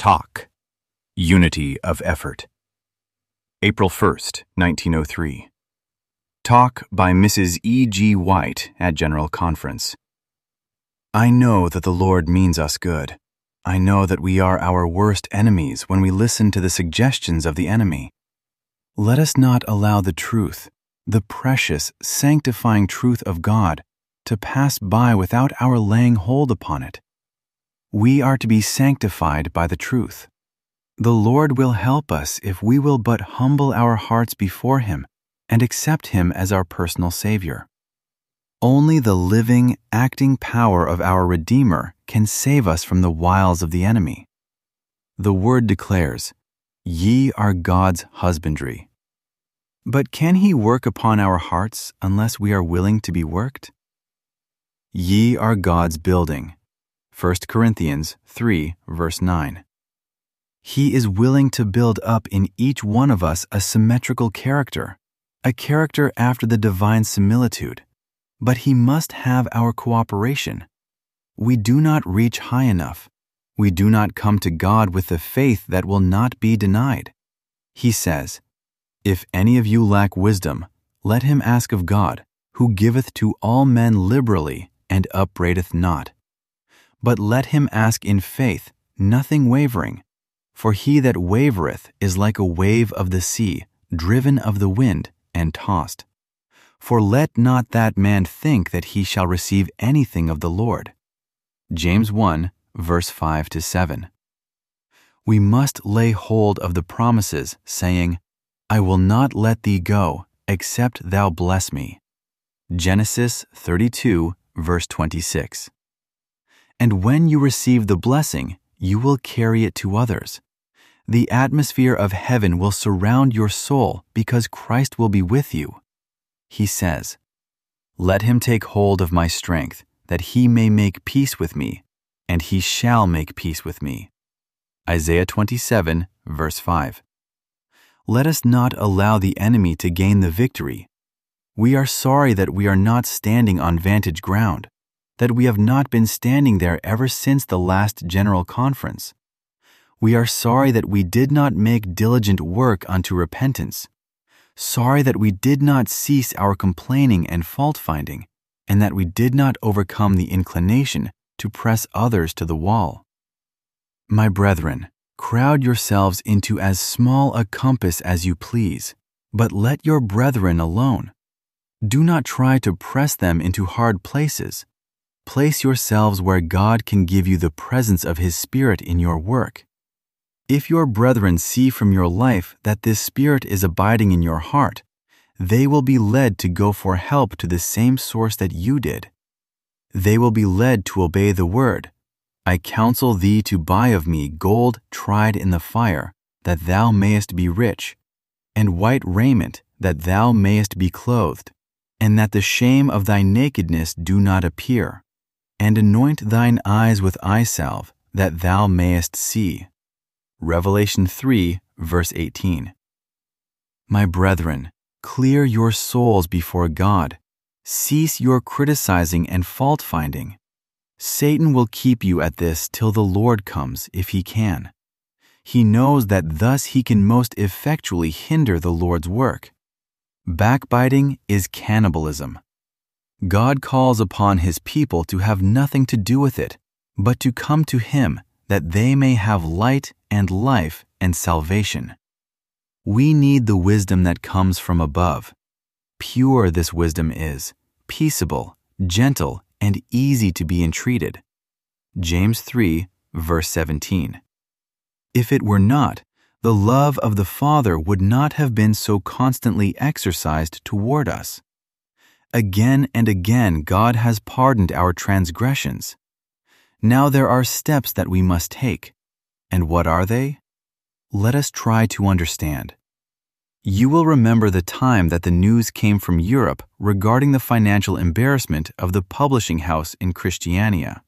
Talk. Unity of Effort. April 1st, 1903. Talk by Mrs. E. G. White at General Conference. I know that the Lord means us good. I know that we are our worst enemies when we listen to the suggestions of the enemy. Let us not allow the truth, the precious, sanctifying truth of God, to pass by without our laying hold upon it. We are to be sanctified by the truth. The Lord will help us if we will but humble our hearts before Him and accept Him as our personal Savior. Only the living, acting power of our Redeemer can save us from the wiles of the enemy. The Word declares, "Ye are God's husbandry." But can He work upon our hearts unless we are willing to be worked? Ye are God's building. 1 Corinthians 3, verse 9. He is willing to build up in each one of us a symmetrical character, a character after the divine similitude, but He must have our cooperation. We do not reach high enough. We do not come to God with the faith that will not be denied. He says, "If any of you lack wisdom, let him ask of God, who giveth to all men liberally and upbraideth not. But let him ask in faith, nothing wavering. For he that wavereth is like a wave of the sea, driven of the wind, and tossed. For let not that man think that he shall receive anything of the Lord." James 1, verse 5-7. We must lay hold of the promises, saying, "I will not let thee go, except thou bless me." Genesis 32, verse 26. And when you receive the blessing, you will carry it to others. The atmosphere of heaven will surround your soul because Christ will be with you. He says, "Let him take hold of my strength, that he may make peace with me, and he shall make peace with me." Isaiah 27, verse 5. Let us not allow the enemy to gain the victory. We are sorry that we are not standing on vantage ground, that we have not been standing there ever since the last General Conference. We are sorry that we did not make diligent work unto repentance, sorry that we did not cease our complaining and fault-finding, and that we did not overcome the inclination to press others to the wall. My brethren, crowd yourselves into as small a compass as you please, but let your brethren alone. Do not try to press them into hard places. Place yourselves where God can give you the presence of His Spirit in your work. If your brethren see from your life that this Spirit is abiding in your heart, they will be led to go for help to the same source that you did. They will be led to obey the word, "I counsel thee to buy of me gold tried in the fire, that thou mayest be rich, and white raiment, that thou mayest be clothed, and that the shame of thy nakedness do not appear. And anoint thine eyes with eye salve, that thou mayest see." Revelation 3, verse 18. My brethren, clear your souls before God. Cease your criticizing and fault-finding. Satan will keep you at this till the Lord comes, if he can. He knows that thus he can most effectually hinder the Lord's work. Backbiting is cannibalism. God calls upon His people to have nothing to do with it, but to come to Him, that they may have light and life and salvation. We need the wisdom that comes from above. Pure this wisdom is, peaceable, gentle, and easy to be entreated. James 3, verse 17. If it were not, the love of the Father would not have been so constantly exercised toward us. Again and again God has pardoned our transgressions. Now there are steps that we must take. And what are they? Let us try to understand. You will remember the time that the news came from Europe regarding the financial embarrassment of the publishing house in Christiania.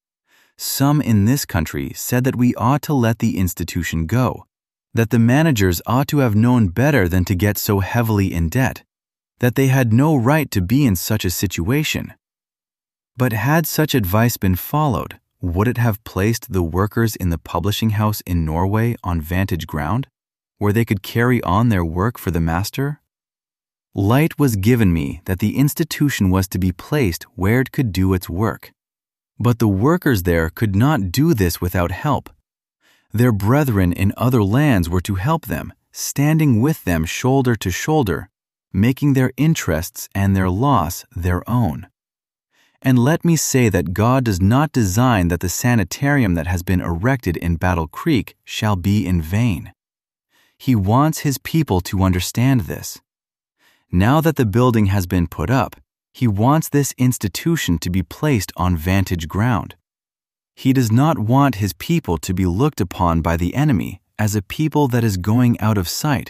Some in this country said that we ought to let the institution go, that the managers ought to have known better than to get so heavily in debt, that they had no right to be in such a situation. But had such advice been followed, would it have placed the workers in the publishing house in Norway on vantage ground, where they could carry on their work for the master? Light was given me that the institution was to be placed where it could do its work. But the workers there could not do this without help. Their brethren in other lands were to help them, standing with them shoulder to shoulder, making their interests and their loss their own. And let me say that God does not design that the sanitarium that has been erected in Battle Creek shall be in vain. He wants His people to understand this. Now that the building has been put up, He wants this institution to be placed on vantage ground. He does not want His people to be looked upon by the enemy as a people that is going out of sight.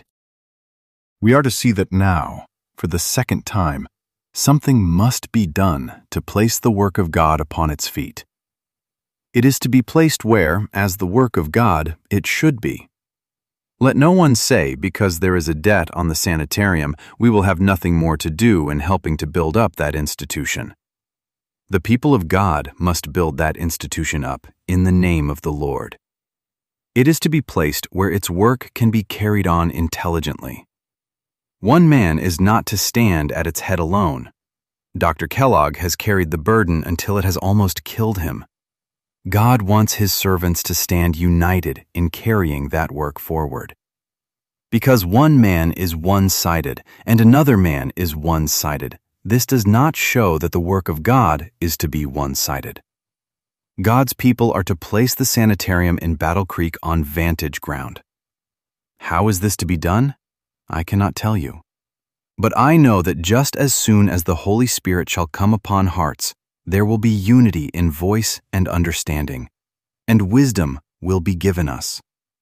We are to see that now, for the second time, something must be done to place the work of God upon its feet. It is to be placed where, as the work of God, it should be. Let no one say, because there is a debt on the sanitarium, we will have nothing more to do in helping to build up that institution. The people of God must build that institution up in the name of the Lord. It is to be placed where its work can be carried on intelligently. One man is not to stand at its head alone. Dr. Kellogg has carried the burden until it has almost killed him. God wants His servants to stand united in carrying that work forward. Because one man is one-sided and another man is one-sided, this does not show that the work of God is to be one-sided. God's people are to place the sanitarium in Battle Creek on vantage ground. How is this to be done? I cannot tell you. But I know that just as soon as the Holy Spirit shall come upon hearts, there will be unity in voice and understanding, and wisdom will be given us.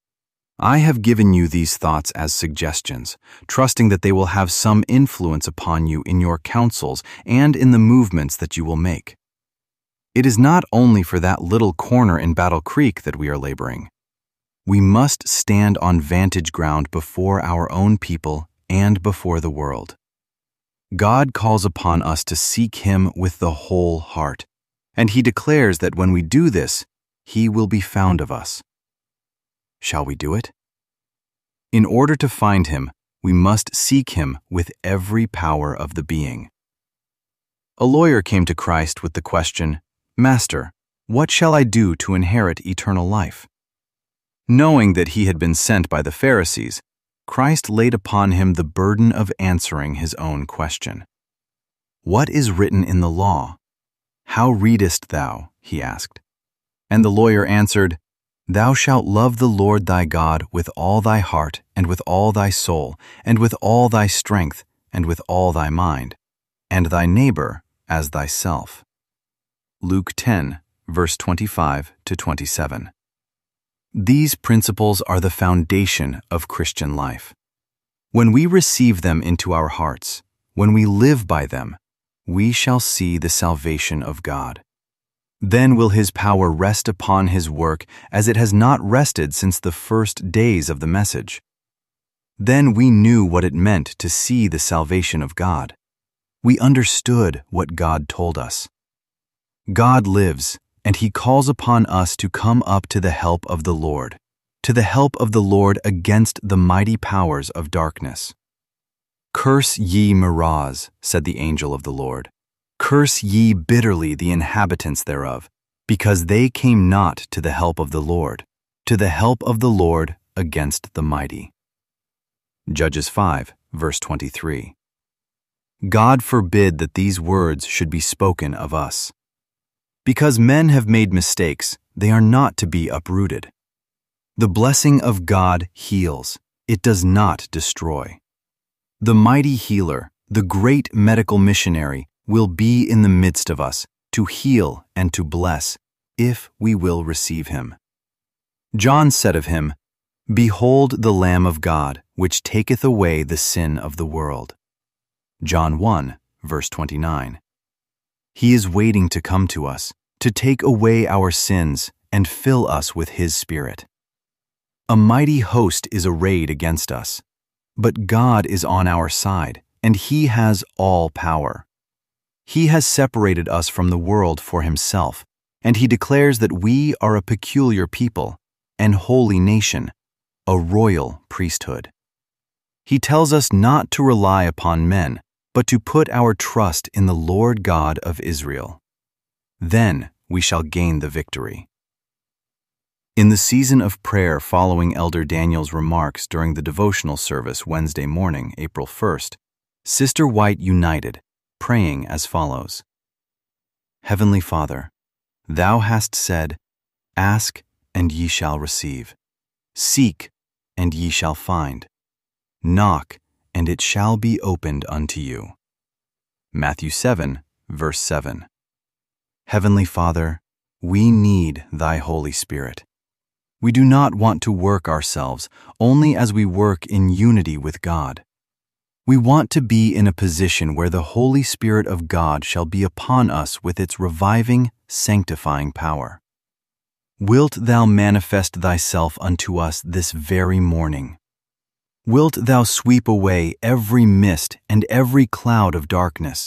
I have given you these thoughts as suggestions, trusting that they will have some influence upon you in your counsels and in the movements that you will make. It is not only for that little corner in Battle Creek that we are laboring. We must stand on vantage ground before our own people and before the world. God calls upon us to seek Him with the whole heart, and He declares that when we do this, He will be found of us. Shall we do it? In order to find Him, we must seek Him with every power of the being. A lawyer came to Christ with the question, "Master, what shall I do to inherit eternal life?" Knowing that he had been sent by the Pharisees, Christ laid upon him the burden of answering his own question. "What is written in the law? How readest thou?" he asked. And the lawyer answered, "Thou shalt love the Lord thy God with all thy heart, and with all thy soul, and with all thy strength, and with all thy mind, and thy neighbor as thyself." Luke 10, verse 25 to 27. These principles are the foundation of Christian life. When we receive them into our hearts, when we live by them, we shall see the salvation of God. Then will His power rest upon His work as it has not rested since the first days of the message. Then we knew what it meant to see the salvation of God. We understood what God told us. God lives, and He calls upon us to come up to the help of the Lord, to the help of the Lord against the mighty powers of darkness. "Curse ye Meroz," said the angel of the Lord. "Curse ye bitterly the inhabitants thereof, because they came not to the help of the Lord against the mighty." Judges 5, verse 23. God forbid that these words should be spoken of us. Because men have made mistakes, they are not to be uprooted. The blessing of God heals, it does not destroy. The mighty healer, the great medical missionary, will be in the midst of us to heal and to bless, if we will receive Him. John said of Him, "Behold the Lamb of God, which taketh away the sin of the world." John 1, verse 29. He is waiting to come to us, to take away our sins and fill us with His Spirit. A mighty host is arrayed against us, but God is on our side, and He has all power. He has separated us from the world for Himself, And he declares that we are a peculiar people, an holy nation, a royal priesthood. He tells us not to rely upon men, but to put our trust in the Lord God of Israel. Then we shall gain the victory. In the season of prayer following Elder Daniel's remarks during the devotional service Wednesday morning, April 1st, Sister White united, praying as follows. Heavenly Father, Thou hast said, Ask, and ye shall receive. Seek, and ye shall find. Knock, and it shall be opened unto you. Matthew 7, verse 7. Heavenly Father, we need Thy Holy Spirit. We do not want to work ourselves only as we work in unity with God. We want to be in a position where the Holy Spirit of God shall be upon us with its reviving, sanctifying power. Wilt Thou manifest Thyself unto us this very morning? Wilt Thou sweep away every mist and every cloud of darkness?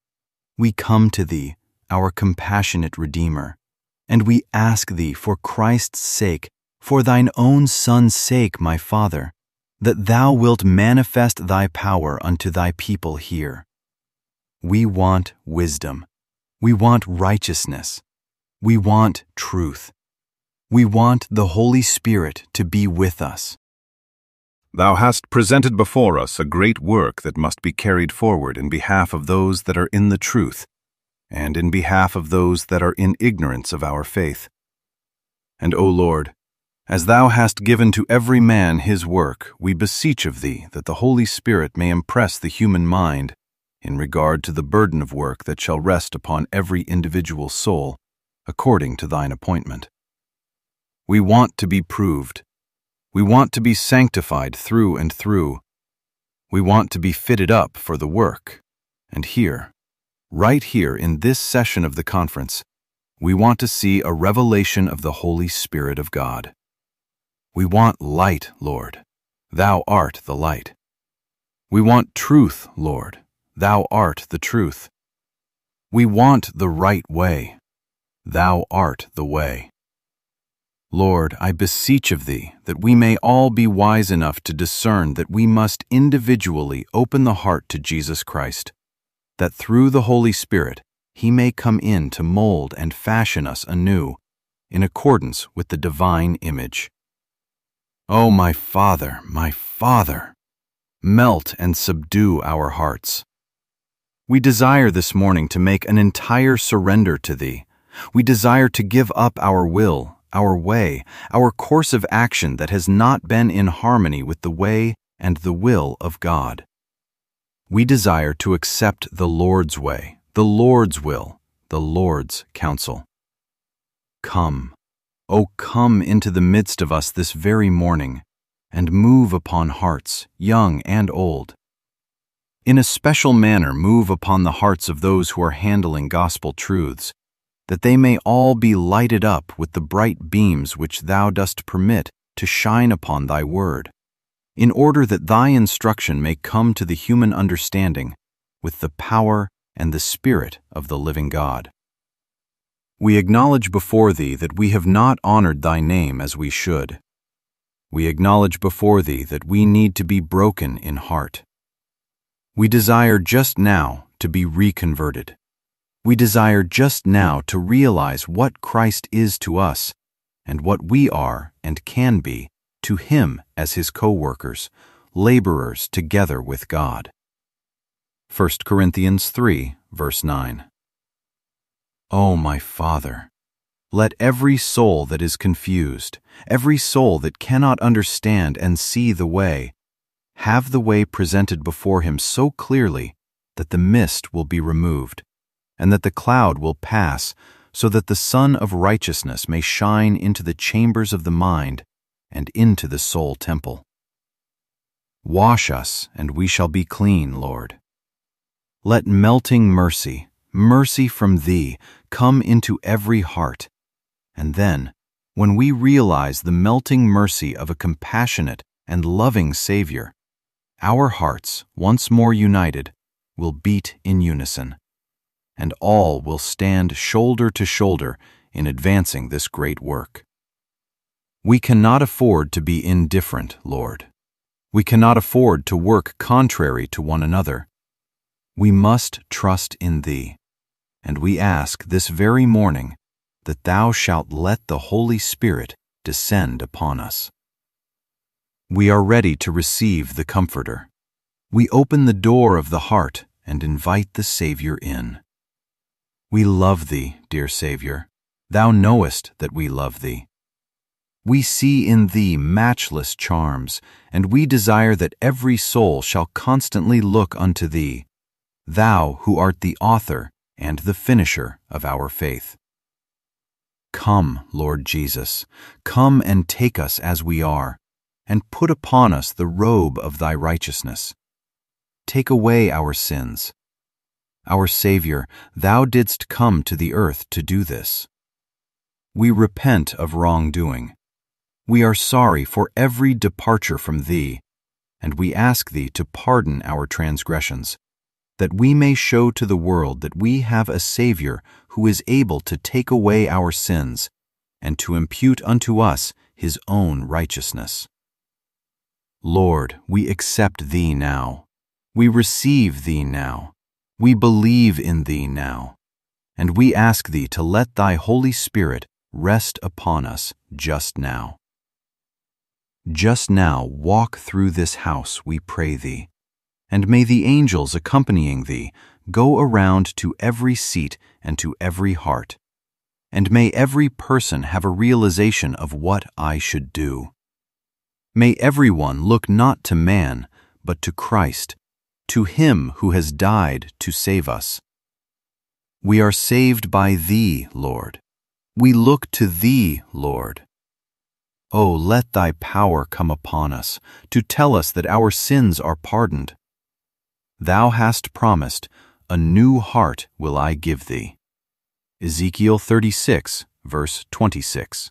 We come to Thee, our compassionate Redeemer, and we ask Thee for Christ's sake, for Thine own Son's sake, my Father, that Thou wilt manifest Thy power unto Thy people here. We want wisdom. We want righteousness. We want truth. We want the Holy Spirit to be with us. Thou hast presented before us a great work that must be carried forward in behalf of those that are in the truth, and in behalf of those that are in ignorance of our faith. And, O Lord, as Thou hast given to every man his work, we beseech of Thee that the Holy Spirit may impress the human mind in regard to the burden of work that shall rest upon every individual soul, according to Thine appointment. We want to be proved. We want to be sanctified through and through. We want to be fitted up for the work. And here, right here in this session of the conference, we want to see a revelation of the Holy Spirit of God. We want light, Lord. Thou art the light. We want truth, Lord. Thou art the truth. We want the right way. Thou art the way. Lord, I beseech of Thee that we may all be wise enough to discern that we must individually open the heart to Jesus Christ, that through the Holy Spirit He may come in to mold and fashion us anew, in accordance with the divine image. O my Father, melt and subdue our hearts. We desire this morning to make an entire surrender to Thee. We desire to give up our will, our way, our course of action that has not been in harmony with the way and the will of God. We desire to accept the Lord's way, the Lord's will, the Lord's counsel. Come, O come into the midst of us this very morning, and move upon hearts, young and old. In a special manner move upon the hearts of those who are handling gospel truths, that they may all be lighted up with the bright beams which Thou dost permit to shine upon Thy word, in order that Thy instruction may come to the human understanding with the power and the Spirit of the living God. We acknowledge before Thee that we have not honored Thy name as we should. We acknowledge before Thee that we need to be broken in heart. We desire just now to be reconverted. We desire just now to realize what Christ is to us and what we are and can be to Him as His co-workers, laborers together with God. 1 Corinthians 3, verse 9. O my Father, let every soul that is confused, every soul that cannot understand and see the way, have the way presented before Him so clearly that the mist will be removed, and that the cloud will pass, so that the Sun of Righteousness may shine into the chambers of the mind and into the soul temple. Wash us, and we shall be clean, Lord. Let melting mercy, mercy from Thee, come into every heart, and then, when we realize the melting mercy of a compassionate and loving Savior, our hearts, once more united, will beat in unison, and all will stand shoulder to shoulder in advancing this great work. We cannot afford to be indifferent, Lord. We cannot afford to work contrary to one another. We must trust in Thee, and we ask this very morning that Thou shalt let the Holy Spirit descend upon us. We are ready to receive the Comforter. We open the door of the heart and invite the Savior in. We love Thee, dear Savior. Thou knowest that we love Thee. We see in Thee matchless charms, and we desire that every soul shall constantly look unto Thee, Thou who art the author and the finisher of our faith. Come, Lord Jesus, come and take us as we are, and put upon us the robe of Thy righteousness. Take away our sins. Our Savior, Thou didst come to the earth to do this. We repent of wrongdoing. We are sorry for every departure from Thee, and we ask Thee to pardon our transgressions, that we may show to the world that we have a Savior who is able to take away our sins and to impute unto us His own righteousness. Lord, we accept Thee now. We receive Thee now. We believe in Thee now. And we ask Thee to let Thy Holy Spirit rest upon us just now. Just now walk through this house, we pray Thee, and may the angels accompanying Thee go around to every seat and to every heart, and may every person have a realization of what I should do. May everyone look not to man, but to Christ, to Him who has died to save us. We are saved by Thee, Lord. We look to Thee, Lord. Oh, let Thy power come upon us to tell us that our sins are pardoned. Thou hast promised, a new heart will I give Thee. Ezekiel 36, verse 26.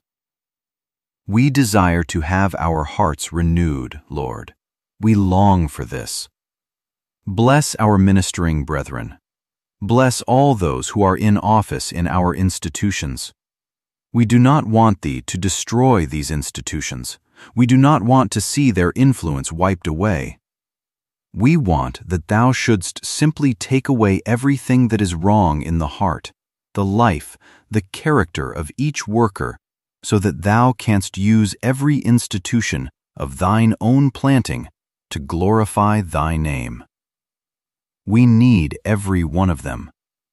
We desire to have our hearts renewed, Lord. We long for this. Bless our ministering brethren. Bless all those who are in office in our institutions. We do not want Thee to destroy these institutions. We do not want to see their influence wiped away. We want that Thou shouldst simply take away everything that is wrong in the heart, the life, the character of each worker, so that Thou canst use every institution of Thine own planting to glorify Thy name. We need every one of them.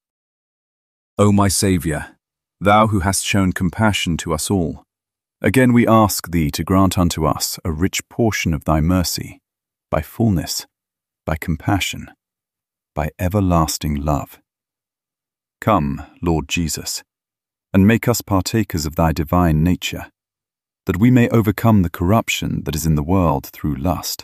O my Saviour, Thou who hast shown compassion to us all, again we ask Thee to grant unto us a rich portion of Thy mercy, by fullness, by compassion, by everlasting love. Come, Lord Jesus, and make us partakers of Thy divine nature, that we may overcome the corruption that is in the world through lust.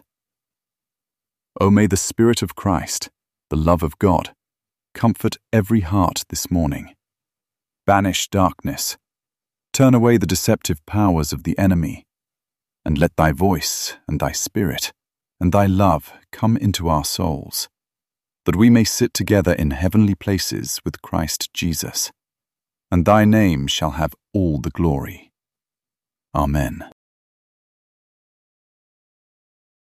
O may the Spirit of Christ, the love of God, comfort every heart this morning. Banish darkness, turn away the deceptive powers of the enemy, and let Thy voice and Thy Spirit and Thy love come into our souls, that we may sit together in heavenly places with Christ Jesus, and Thy name shall have all the glory. Amen.